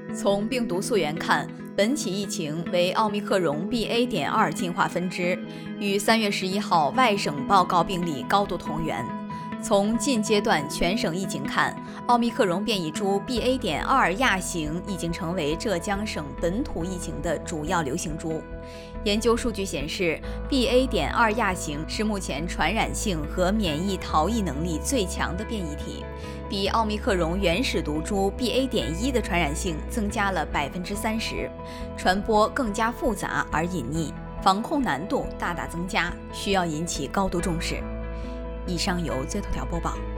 从病毒溯源看，本起疫情为奥密克戎 BA.2 进化分支，与3月11号外省报告病例高度同源。从近阶段全省疫情看，奥密克戎变异株 BA.2 亚型已经成为浙江省本土疫情的主要流行株。研究数据显示 ，BA.2 亚型是目前传染性和免疫逃逸能力最强的变异体，比奥密克戎原始毒株 BA.1 的传染性增加了30%，传播更加复杂而隐匿，防控难度大大增加，需要引起高度重视。以上由最头条播报。